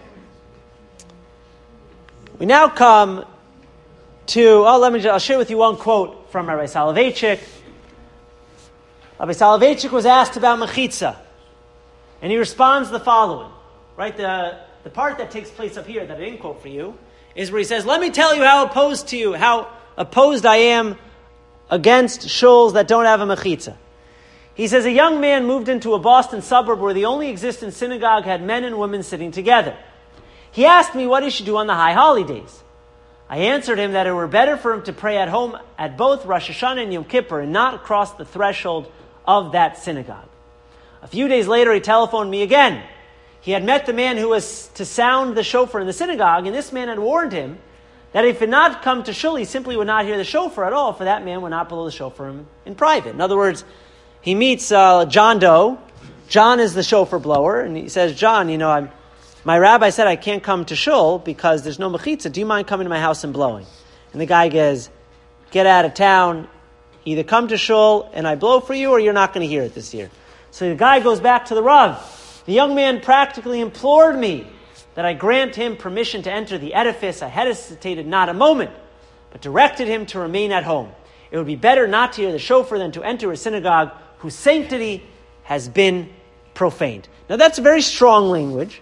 [SPEAKER 1] We now come to, I'll share with you one quote from Rabbi Soloveitchik. Rabbi Soloveitchik was asked about mechitza, and he responds the following. Right, the part that takes place up here that I didn't quote for you is where he says, "Let me tell you how opposed I am against shuls that don't have a mechitza." He says, "A young man moved into a Boston suburb where the only existent synagogue had men and women sitting together. He asked me what he should do on the high holidays. I answered him that it were better for him to pray at home at both Rosh Hashanah and Yom Kippur and not cross the threshold of that synagogue. A few days later, he telephoned me again. He had met the man who was to sound the shofar in the synagogue, and this man had warned him that if he had not come to shul, he simply would not hear the shofar at all, for that man would not blow the shofar in private. In other words, he meets John Doe. John is the shofar blower, and he says, John, my rabbi said I can't come to shul because there's no mechitza. Do you mind coming to my house and blowing? And the guy goes, get out of town. Either come to shul and I blow for you, or you're not going to hear it this year. So the guy goes back to the Rav. The young man practically implored me that I grant him permission to enter the edifice. I hesitated not a moment, but directed him to remain at home. It would be better not to hear the shofar than to enter a synagogue whose sanctity has been profaned. Now that's very strong language.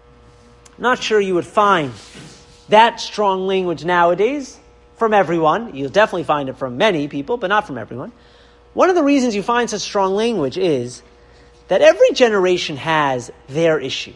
[SPEAKER 1] I'm not sure you would find that strong language nowadays from everyone. You'll definitely find it from many people, but not from everyone. One of the reasons you find such strong language is that every generation has their issue.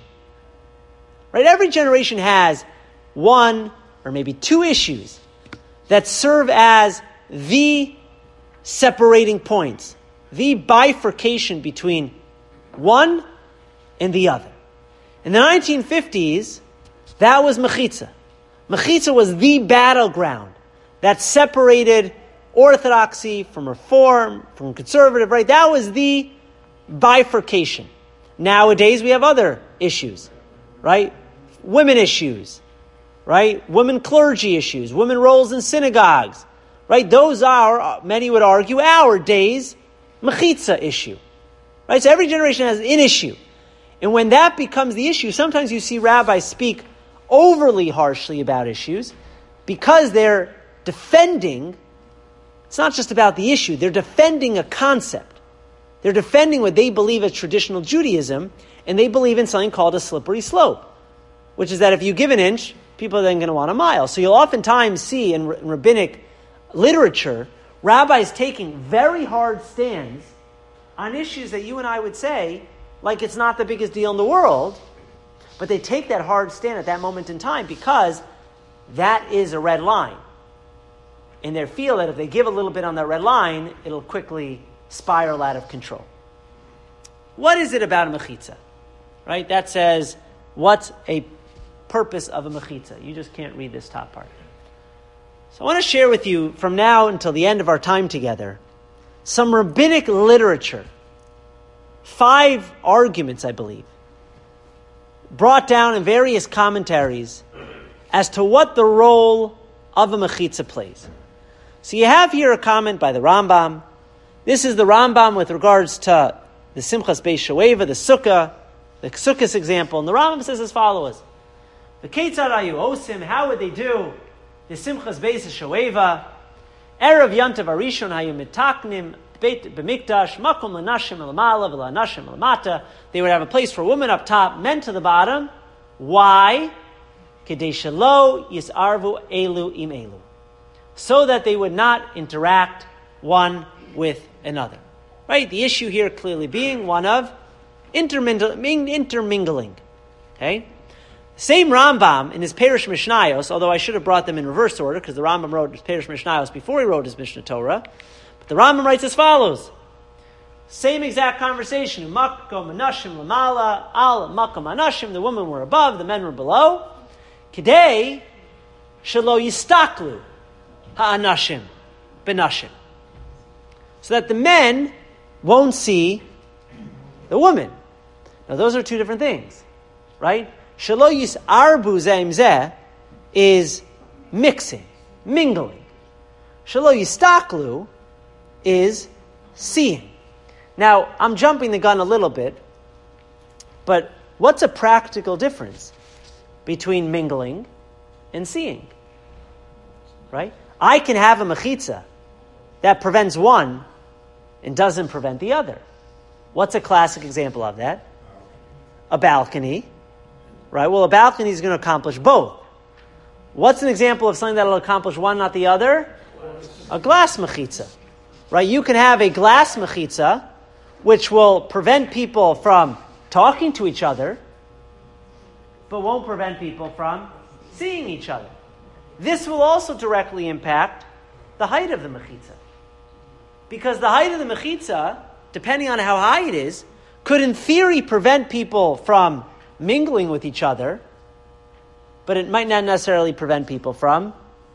[SPEAKER 1] Right? Every generation has one or maybe two issues that serve as the separating points, the bifurcation between one and the other. In the 1950s, that was mechitza. Mechitza was the battleground that separated orthodoxy from reform, from conservative, right? That was the bifurcation. Nowadays, we have other issues, right? Women issues, right? Women clergy issues, women roles in synagogues, right? Those are, many would argue, our days mechitza issue, right? So every generation has an issue. And when that becomes the issue, sometimes you see rabbis speak overly harshly about issues because they're defending. It's not just about the issue. They're defending a concept. They're defending what they believe as traditional Judaism, and they believe in something called a slippery slope, which is that if you give an inch, people are then going to want a mile. So you'll oftentimes see in rabbinic literature, rabbis taking very hard stands on issues that you and I would say, like it's not the biggest deal in the world, but they take that hard stand at that moment in time because that is a red line. And they feel that if they give a little bit on that red line, it'll quickly spiral out of control. What is it about a mechitza? Right? That says, what's a purpose of a mechitza? You just can't read this top part. So I want to share with you, from now until the end of our time together, some rabbinic literature. 5 arguments, I believe, brought down in various commentaries as to what the role of a mechitza plays. So you have here a comment by the Rambam. This is the Rambam with regards to the Simchas Beis Shoeva, the Sukkos example. And the Rambam says as follows: the Ketzad Ayu Osim, how would they do the Simchas Beis Shoeva? Erev Yantav Arishon Hayu Mitaknim Beit B'Mikdash Makom L'Nashim L'Mala V'L'Nashim L'Mata. They would have a place for women up top, men to the bottom. Why? Kedei Shelo Yisarvu Elu Im Elu, so that they would not interact one with another. Right? The issue here clearly being one of intermingling. Okay? Same Rambam in his Perush Mishnayos, although I should have brought them in reverse order because the Rambam wrote his Perush Mishnayos before he wrote his Mishnah Torah. But the Rambam writes as follows. Same exact conversation. Makom Anashim Lamala, Al Makom Anashim, the women were above, the men were below. Kidei Shelo Yistaklu Ha'anashim Benashim. So that the men won't see the woman. Now those are two different things. Right? Shelo Yisarbu Zeh Im Zeh is mixing, mingling. Shelo Yistaklu is seeing. Now, I'm jumping the gun a little bit, but what's a practical difference between mingling and seeing? Right? I can have a mechitza that prevents one and doesn't prevent the other. What's a classic example of that? A balcony. Right? Well, a balcony is going to accomplish both. What's an example of something that will accomplish one, not the other? A glass mechitza. Right? You can have a glass mechitza which will prevent people from talking to each other, but won't prevent people from seeing each other. This will also directly impact the height of the mechitza. Because the height of the mechitza, depending on how high it is, could in theory prevent people from mingling with each other, but it might not necessarily prevent people from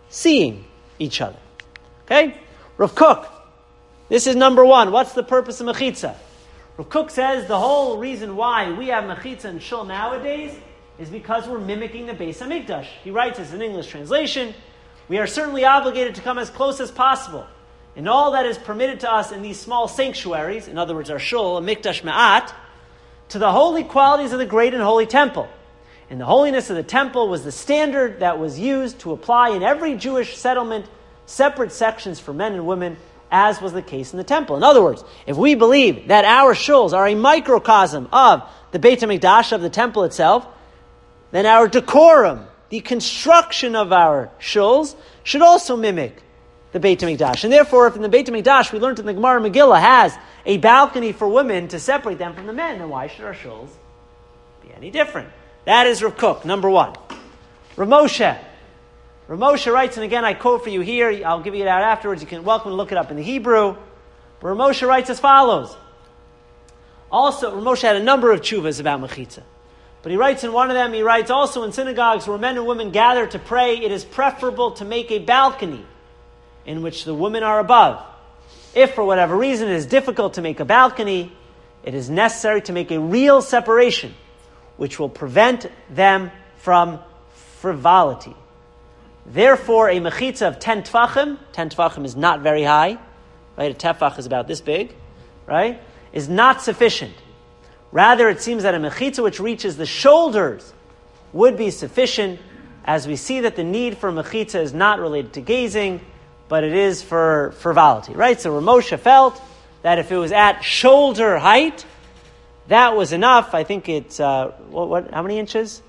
[SPEAKER 1] seeing each other. Okay? Rav Kook, this is number one. What's the purpose of mechitza? Rav Kook says the whole reason why we have mechitza in shul nowadays is because we're mimicking the Beis HaMikdash. He writes this in English translation. We are certainly obligated to come as close as possible in all that is permitted to us in these small sanctuaries, in other words, our shul, a mikdash ma'at, to the holy qualities of the great and holy temple. And the holiness of the temple was the standard that was used to apply in every Jewish settlement separate sections for men and women, as was the case in the temple. In other words, if we believe that our shuls are a microcosm of the Beit HaMikdash, of the temple itself, then our decorum, the construction of our shuls, should also mimic the Beit HaMikdash. And therefore, if in the Beit HaMikdash we learned in the Gemara Megillah has a balcony for women to separate them from the men, then why should our shuls be any different? That is Rav Kook, number one. Rav Moshe. Rav Moshe writes, and again I quote for you here, I'll give you it out afterwards, you can welcome to look it up in the Hebrew. But Rav Moshe writes as follows. Also, Rav Moshe had a number of tshuvas about mechitza. But he writes in one of them, he writes, also in synagogues where men and women gather to pray, it is preferable to make a balcony in which the women are above. If for whatever reason it is difficult to make a balcony, it is necessary to make a real separation, which will prevent them from frivolity. Therefore, a mechitza of 10 tefachim is not very high, right? A tefach is about this big, right? Is not sufficient. Rather, it seems that a mechitza which reaches the shoulders would be sufficient, as we see that the need for mechitza is not related to gazing, but it is for frivolity, right? So Rav Moshe felt that if it was at shoulder height, that was enough. I think it's, how many inches?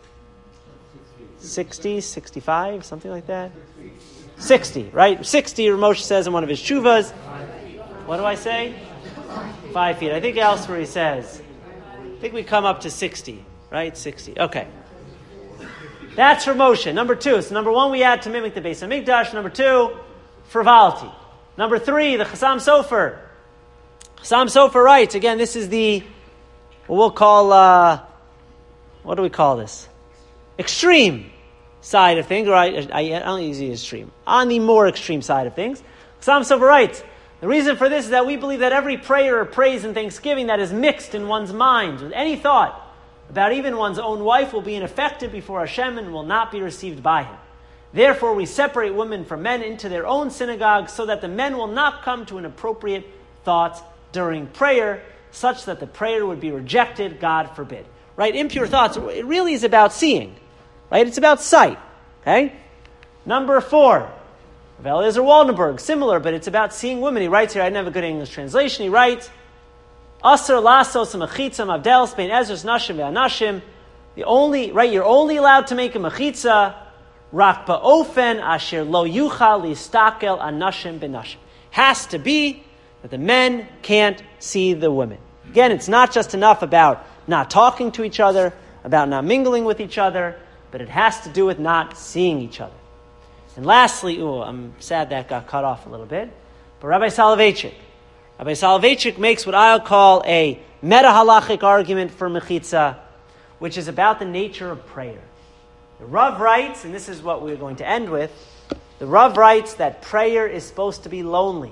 [SPEAKER 1] 60, 65, something like that? 60, right? 60, Rav Moshe says in one of his tshuvas. What do I say? 5 feet. I think elsewhere he says, I think we come up to 60, right? 60. Okay. That's Rav Moshe. Number two. So number one, we add to mimic the Beis HaMikdash. Number two, frivolity. Number three, the Chassam Sofer. Chassam Sofer writes, again, this is the, what we'll call, what do we call this? Extreme side of things, or I don't use the extreme. On the more extreme side of things. Chassam Sofer writes, the reason for this is that we believe that every prayer or praise and thanksgiving that is mixed in one's mind with any thought about even one's own wife will be ineffective before Hashem and will not be received by Him. Therefore, we separate women from men into their own synagogues so that the men will not come to inappropriate thoughts during prayer, such that the prayer would be rejected, God forbid. Right? Impure thoughts, it really is about seeing. Right? It's about sight. Okay? Number four, Rav Eliezer Waldenberg, similar, but it's about seeing women. He writes here, I didn't have a good English translation. He writes, Asr lasos mechitza mavdelos bein ezros nashim ve'anashim. You're only allowed to make a mechitza rak ba'ofen asher lo yuchal listakel anashim benashim. Has to be that the men can't see the women. Again, it's not just enough about not talking to each other, about not mingling with each other, but it has to do with not seeing each other. And lastly, I'm sad that got cut off a little bit, but Rabbi Soloveitchik makes what I'll call a meta-halachic argument for mechitza, which is about the nature of prayer. The Rav writes, and this is what we're going to end with, the Rav writes that prayer is supposed to be lonely.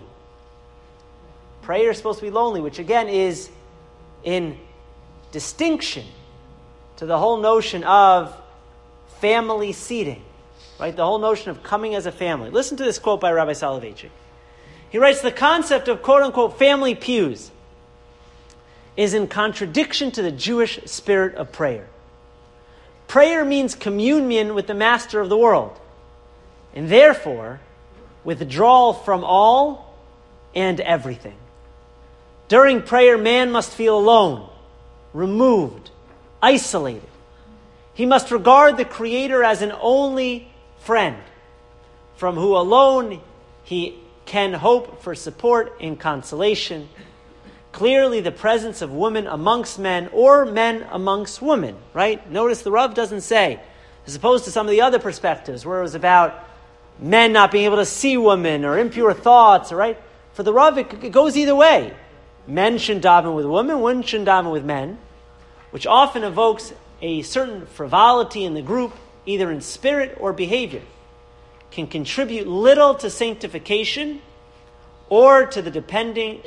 [SPEAKER 1] Prayer is supposed to be lonely, which again is in distinction to the whole notion of family seating. Right? The whole notion of coming as a family. Listen to this quote by Rabbi Soloveitchik. He writes, the concept of quote-unquote family pews is in contradiction to the Jewish spirit of prayer. Prayer means communion with the master of the world, and therefore withdrawal from all and everything. During prayer, man must feel alone, removed, isolated. He must regard the Creator as an only friend, from who alone he can hope for support and consolation. Clearly, the presence of women amongst men or men amongst women, right? Notice the Rav doesn't say, as opposed to some of the other perspectives where it was about men not being able to see women or impure thoughts, right? For the Rav, it goes either way. Men shouldn't daven with women, women shouldn't daven with men, which often evokes a certain frivolity in the group, either in spirit or behavior. can contribute little to sanctification or to the depending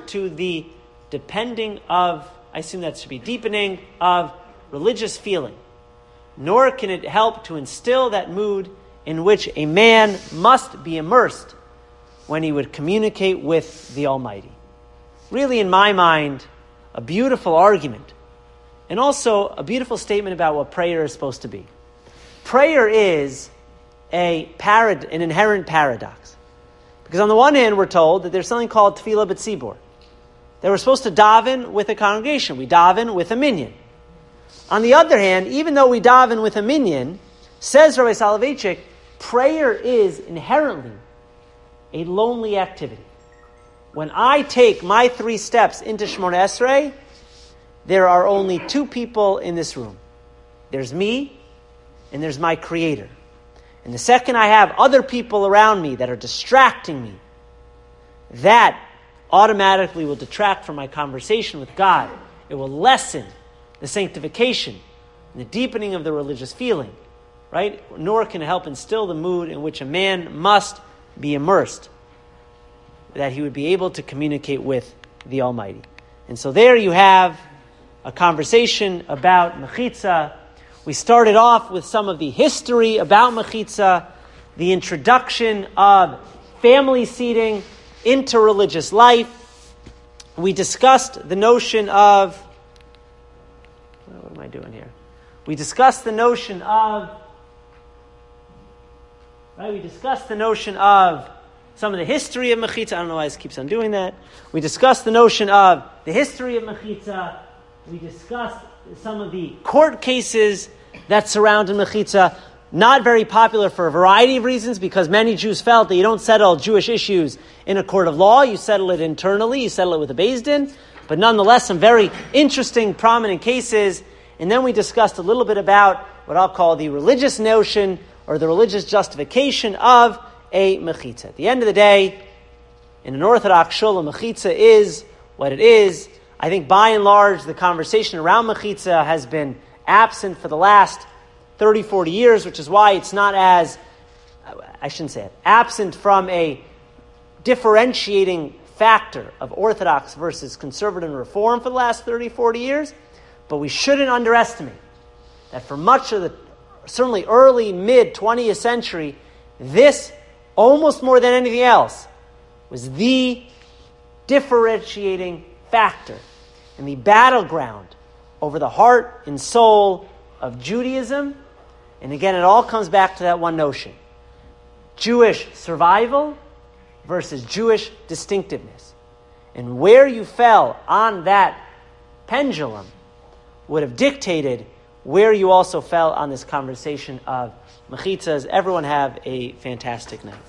[SPEAKER 1] of, I assume that should be deepening of religious feeling, nor can it help to instill that mood in which a man must be immersed when he would communicate with the Almighty. Really, in my mind, a beautiful argument, and also a beautiful statement about what prayer is supposed to be. Prayer is an inherent paradox. Because on the one hand, we're told that there's something called tefillah b'tzibur, that we're supposed to daven with a congregation. We daven with a minyan. On the other hand, even though we daven with a minyan, says Rabbi Soloveitchik, prayer is inherently a lonely activity. When I take my 3 steps into Shemona Esrei, there are only 2 people in this room. There's me, and there's my Creator. And the second I have other people around me that are distracting me, that automatically will detract from my conversation with God. It will lessen the sanctification and the deepening of the religious feeling, right? Nor can it help instill the mood in which a man must be immersed, that he would be able to communicate with the Almighty. And so there you have a conversation about Mechitza. We started off with some of the history about Mechitza, the introduction of family seating into religious life. We discussed the notion of... What am I doing here? We discussed the notion of... We discussed the notion of some of the history of Mechitza. I don't know why this keeps on doing that. We discussed the notion of the history of Mechitza. We discussed some of the court cases that surrounded Mechitza. Not very popular for a variety of reasons, because many Jews felt that you don't settle Jewish issues in a court of law. You settle it internally. You settle it with a Beis Din. But nonetheless, some very interesting, prominent cases. And then we discussed a little bit about what I'll call the religious notion or the religious justification of a Mechitza. At the end of the day, in an Orthodox shul, a Mechitza is what it is. I think by and large, the conversation around Mechitza has been absent for the last 30, 40 years, which is why it's not as, I shouldn't say it, absent from a differentiating factor of Orthodox versus conservative and Reform for the last 30, 40 years. But we shouldn't underestimate that for much of the, certainly early, mid-20th century, this, almost more than anything else, was the differentiating factor and the battleground over the heart and soul of Judaism. And again, it all comes back to that one notion: Jewish survival versus Jewish distinctiveness. And where you fell on that pendulum would have dictated where you also fell on this conversation of Mechitzas. Everyone have a fantastic night.